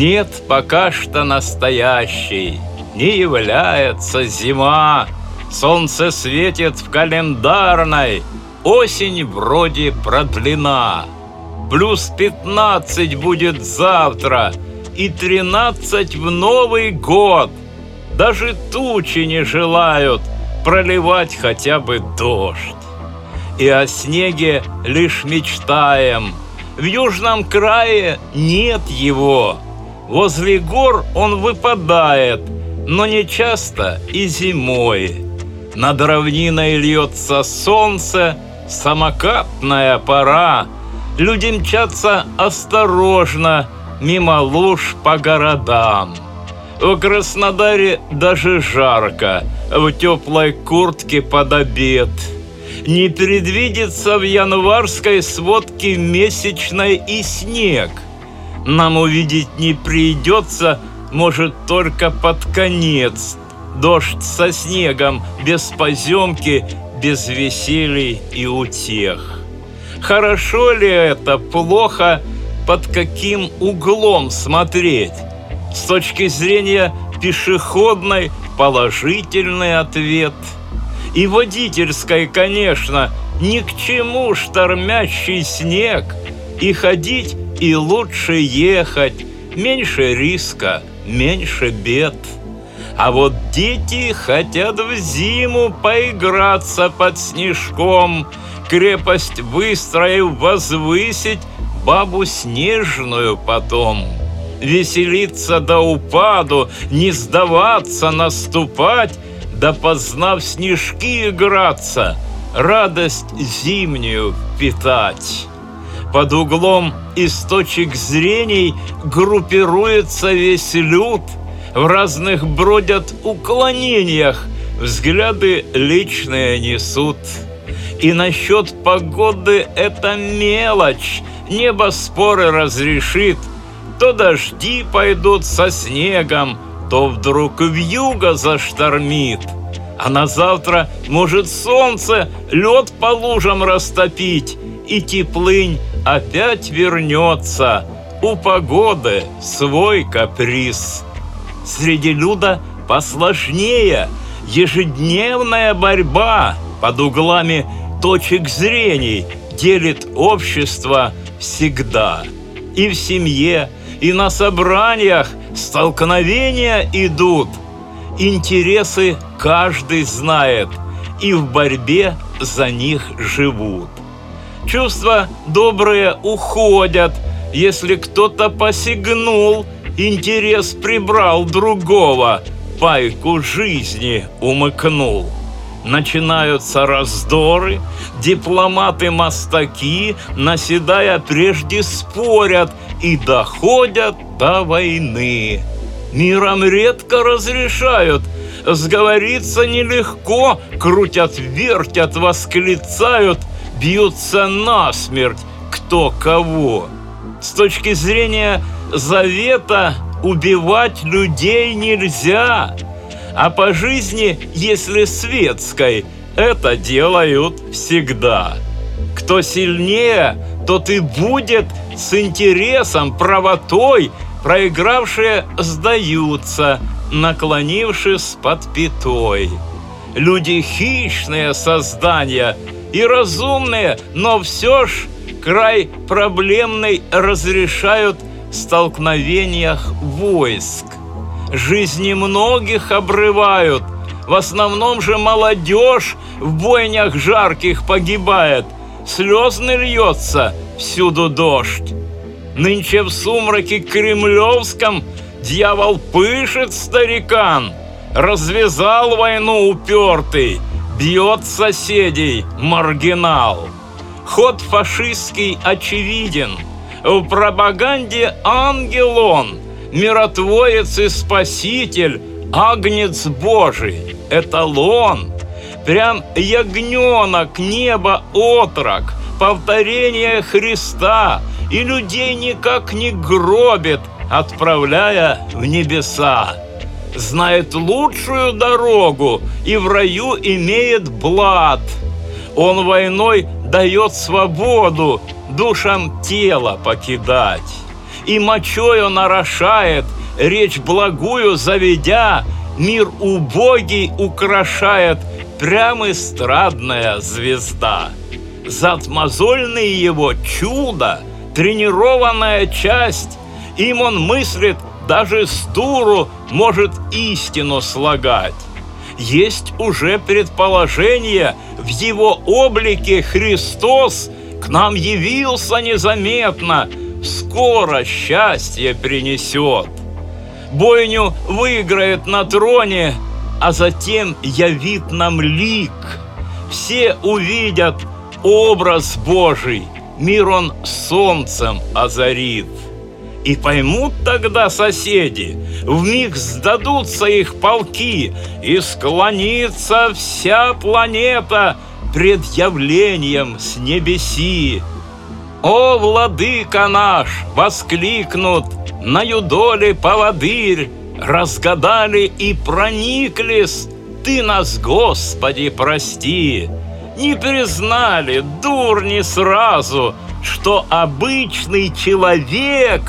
Нет пока что настоящей, не является зима. Солнце светит в календарной, осень вроде продлена. Плюс 15 будет завтра и 13 в Новый год. Даже тучи не желают проливать хотя бы дождь. И о снеге лишь мечтаем. В южном крае нет его. Возле гор он выпадает, но не часто и зимой. Над равниной льется солнце, самокатная пора. Люди мчатся осторожно, мимо луж по городам. В Краснодаре даже жарко, в теплой куртке под обед. Не предвидится в январской сводке месячной и снег. Нам увидеть не придется, может, только под конец. Дождь со снегом, без поземки, без веселий и утех. Хорошо ли это, плохо, под каким углом смотреть? С точки зрения пешеходной положительный ответ. И водительской, конечно, ни к чему штормящий снег. И ходить, и лучше ехать, меньше риска, меньше бед. А вот дети хотят в зиму поиграться под снежком, крепость выстроив возвысить, бабу снежную потом. Веселиться до упаду, не сдаваться, наступать, да познав снежки играться, радость зимнюю питать. Под углом из точек зрений группируется весь люд, в разных бродят уклонениях, взгляды личные несут. И насчет погоды это мелочь, небо споры разрешит. То дожди пойдут со снегом, то вдруг вьюга заштормит. А на завтра может солнце лед по лужам растопить, и теплынь опять вернется, у погоды свой каприз. Среди люда посложнее, ежедневная борьба под углами точек зрений делит общество всегда. И в семье, и на собраниях столкновения идут. Интересы каждый знает, и в борьбе за них живут. Чувства добрые уходят, если кто-то посягнул, интерес прибрал другого, пайку жизни умыкнул. Начинаются раздоры, дипломаты-мастаки, наседая прежде спорят и доходят до войны. Миром редко разрешают, сговориться нелегко, крутят-вертят, восклицают, бьются насмерть кто кого. С точки зрения завета убивать людей нельзя, а по жизни, если светской, это делают всегда. Кто сильнее, тот и будет с интересом, правотой, проигравшие сдаются, наклонившись под пятой. Люди хищные создания и разумные, но все ж край проблемный разрешают в столкновениях войск. Жизни многих обрывают, в основном же молодежь в бойнях жарких погибает, слезный льется всюду дождь. Нынче в сумраке кремлевском дьявол пышет, старикан, развязал войну упертый, бьет соседей маргинал. Ход фашистский очевиден, в пропаганде ангел он, миротворец и спаситель, агнец Божий, эталон. Прям ягненок, небо, отрок, повторение Христа, и людей никак не гробит, отправляя в небеса. Знает лучшую дорогу и в раю имеет блат. Он войной дает свободу душам тело покидать. и мочою нарошает, речь благую заведя, мир убогий украшает прям эстрадная звезда. Зад мозольный его чудо, тренированная часть, им он мыслит, даже с дуру может истину слагать. Есть уже предположение, в его облике Христос к нам явился незаметно, скоро счастье принесет. Бойню выиграет на троне, а затем явит нам лик. Все увидят образ Божий, мир он солнцем озарит. И поймут тогда соседи, вмиг сдадутся их полки, и склонится вся планета пред явлением с небеси. «О, владыка наш!» — воскликнут на юдоле поводырь, разгадали и прониклись, ты нас, Господи, прости. Не признали, дурни, сразу, что обычный человек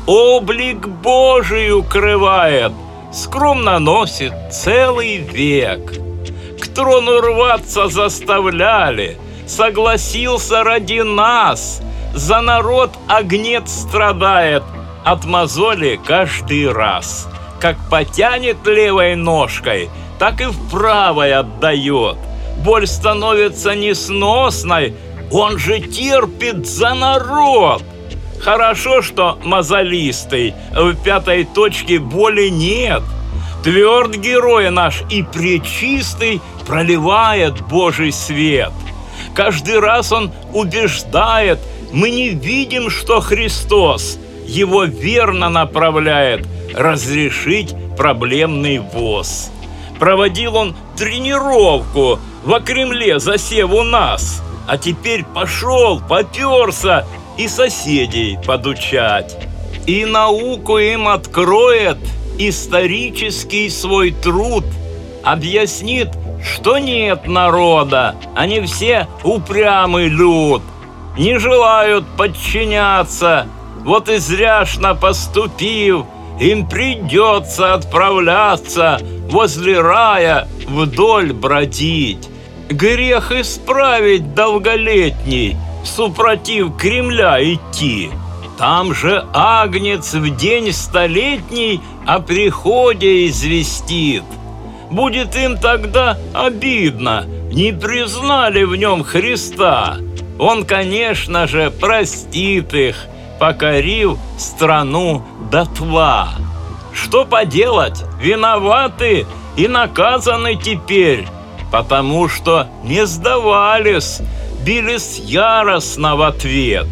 облик Божий укрывает, скромно носит целый век. К трону рваться заставляли, согласился ради нас, за народ агнец страдает, от мозоли каждый раз. Как потянет левой ножкой, так и в правой отдает. Боль становится несносной, он же терпит за народ. Хорошо, что мозолистый, в пятой точке боли нет. Тверд герой наш и пречистый проливает Божий свет. Каждый раз он убеждает, мы не видим, что Христос его верно направляет разрешить проблемный воз. Проводил он тренировку во Кремле, засев у нас, а теперь пошел, поперся и соседей подучать. И науку им откроет исторический свой труд, объяснит, что нет народа, они все упрямый люд, не желают подчиняться, вот и зряшно поступив, им придется отправляться возле рая вдоль бродить. Грех исправить долголетний, супротив Кремля идти. Там же агнец в день столетний о приходе известит. Будет им тогда обидно, не признали в нем Христа. Он, конечно же, простит их, покорив страну дотла. Что поделать, виноваты и наказаны теперь, потому что не сдавались, бились яростно в ответ.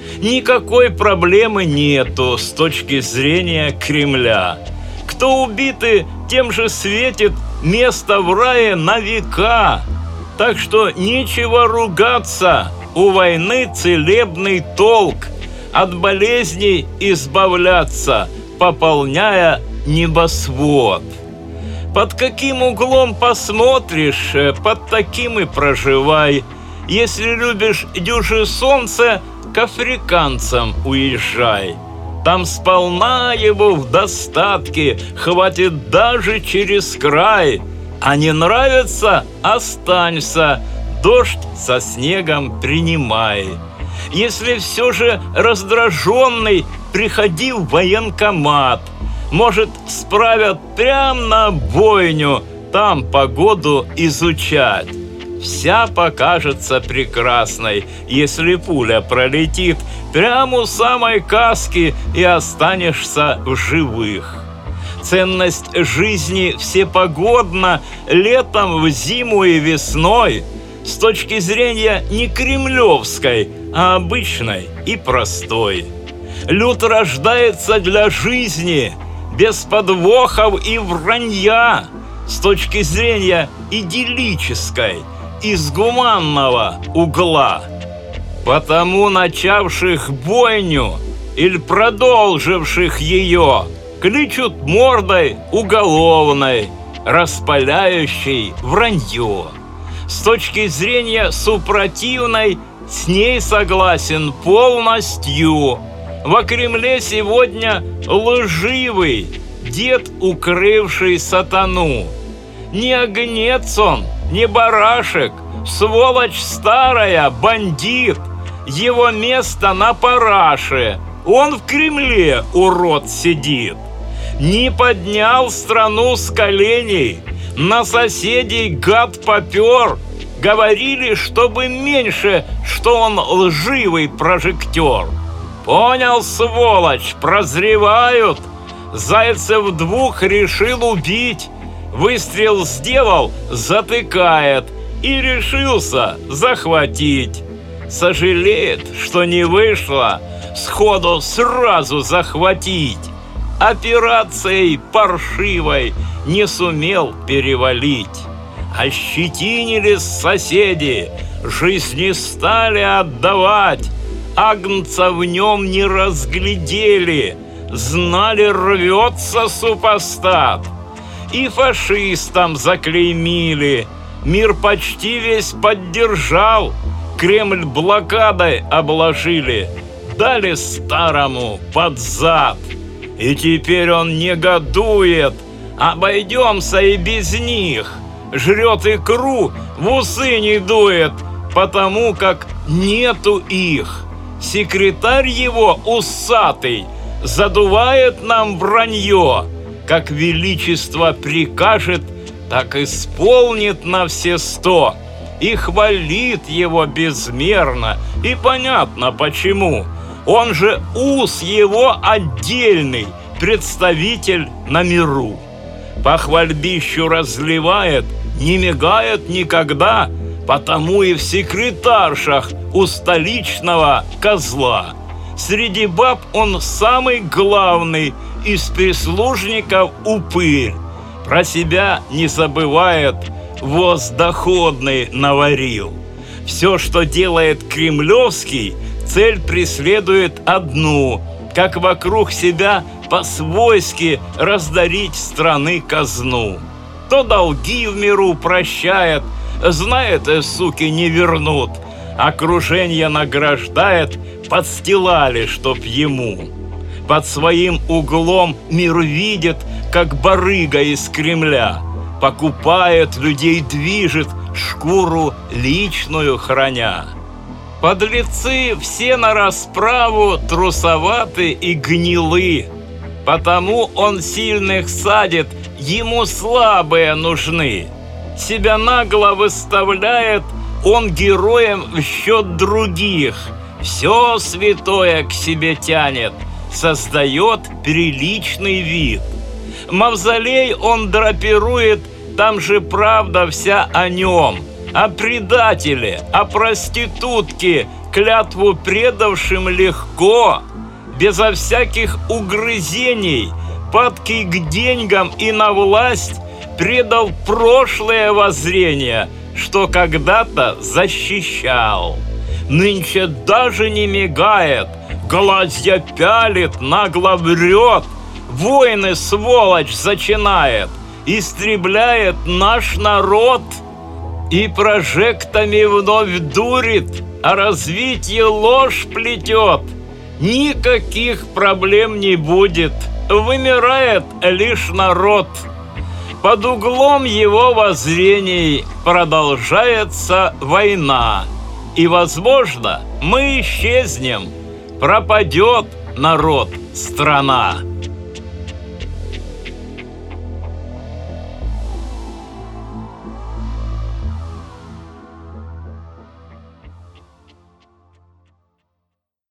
Никакой проблемы нету с точки зрения Кремля. Кто убиты, тем же светит место в рае на века. Так что нечего ругаться, у войны целебный толк, от болезней избавляться, пополняя небосвод. Под каким углом посмотришь, под таким и проживай. Если любишь дюже солнце, к африканцам уезжай. Там сполна его в достатке, хватит даже через край. А не нравится — останься, дождь со снегом принимай. Если все же раздраженный, приходи в военкомат. Может, справят прям на бойню, там погоду изучать. Вся покажется прекрасной, если пуля пролетит прямо у самой каски и останешься в живых. Ценность жизни всепогодна летом, в зиму и весной, с точки зрения не кремлевской, а обычной и простой. Люд рождается для жизни, без подвохов и вранья, с точки зрения идиллической, из гуманного угла. Потому начавших бойню или продолживших ее кличут мордой уголовной, распаляющей вранье. С точки зрения супротивной, с ней согласен полностью. Во Кремле сегодня лживый дед, укрывший сатану. Не агнец он, не барашек, сволочь старая, бандит. Его место на параше, он в Кремле, урод, сидит. Не поднял страну с коленей, на соседей гад попер. Говорили, чтобы меньше, что он лживый прожектор. Понял, сволочь, прозревают. Зайцев двух решил убить. Выстрел сделал, затыкает. И решился захватить. Сожалеет, что не вышло сходу сразу захватить. Операцией паршивой не сумел перевалить. Ощетинились соседи, жизни стали отдавать. Агнца в нем не разглядели, знали, рвется супостат. И фашистам заклеймили, мир почти весь поддержал. Кремль блокадой обложили, дали старому под зад. И теперь он негодует, обойдемся и без них. Жрет икру, в усы не дует, потому как нету их. Секретарь его усатый задувает нам вранье. Как величество прикажет, так исполнит на все 100. И хвалит его безмерно, и понятно почему. Он же ус его отдельный, представитель на миру. По хвальбищу разливает, не мигает никогда, потому и в секретаршах у столичного козла. Среди баб он самый главный, из прислужников упырь. Про себя не забывает, воз доходный наварил. Все, что делает кремлевский, цель преследует одну, как вокруг себя по-свойски раздарить страны казну. То долги в миру прощает, знает, суки не вернут, окружение награждает, подстилали, чтоб ему. Под своим углом мир видит, как барыга из Кремля, покупает, людей движет, шкуру личную храня. Подлецы все на расправу трусоваты и гнилы, потому он сильных садит, ему слабые нужны. Себя нагло выставляет он героем в счет других, все святое к себе тянет, создает приличный вид. Мавзолей он драпирует, там же правда вся о нем, о предателе, о проститутке, клятву предавшим легко, безо всяких угрызений, падкий к деньгам и на власть, предал прошлое воззрение, что когда-то защищал. Нынче даже не мигает, глазья пялит, нагло врет, войны, сволочь, зачинает, истребляет наш народ и прожектами вновь дурит, а развитие ложь плетет. Никаких проблем не будет, вымирает лишь народ. Под углом его воззрений продолжается война, и, возможно, мы исчезнем, пропадет народ, страна.